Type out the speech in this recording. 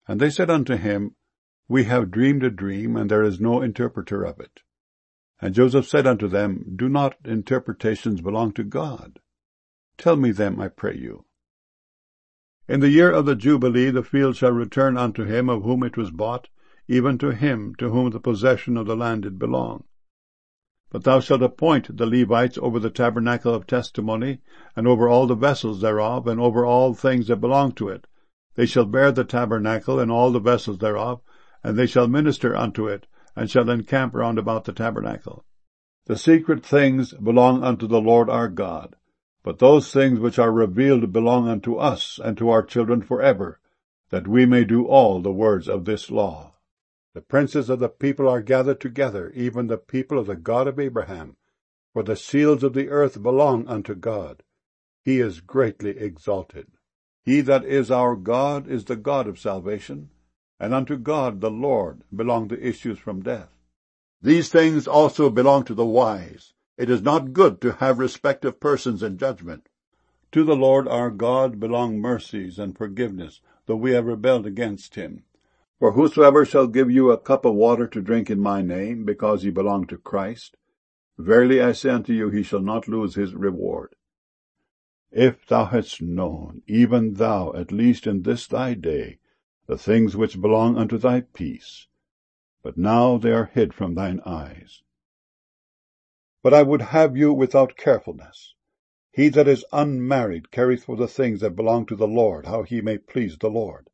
And they said unto him, We have dreamed a dream, and there is no interpreter of it. And Joseph said unto them, Do not interpretations belong to God? Tell me them, I pray you. In the year of the Jubilee the field shall return unto him of whom it was bought, even to him to whom the possession of the land did belong. But thou shalt appoint the Levites over the tabernacle of testimony, and over all the vessels thereof, and over all things that belong to it. They shall bear the tabernacle and all the vessels thereof, and they shall minister unto it, and shall encamp round about the tabernacle. The secret things belong unto the Lord our God, but those things which are revealed belong unto us and to our children forever, that we may do all the words of this law. The princes of the people are gathered together, even the people of the God of Abraham, for the seals of the earth belong unto God. He is greatly exalted. He that is our God is the God of salvation, and unto God the Lord belong the issues from death. These things also belong to the wise. It is not good to have respect of persons in judgment. To the Lord our God belong mercies and forgiveness, though we have rebelled against him. For whosoever shall give you a cup of water to drink in my name, because ye belong to Christ, verily I say unto you, he shall not lose his reward. If thou hadst known, even thou, at least in this thy day, the things which belong unto thy peace, but now they are hid from thine eyes. But I would have you without carefulness. He that is unmarried careth for the things that belong to the Lord, how he may please the Lord.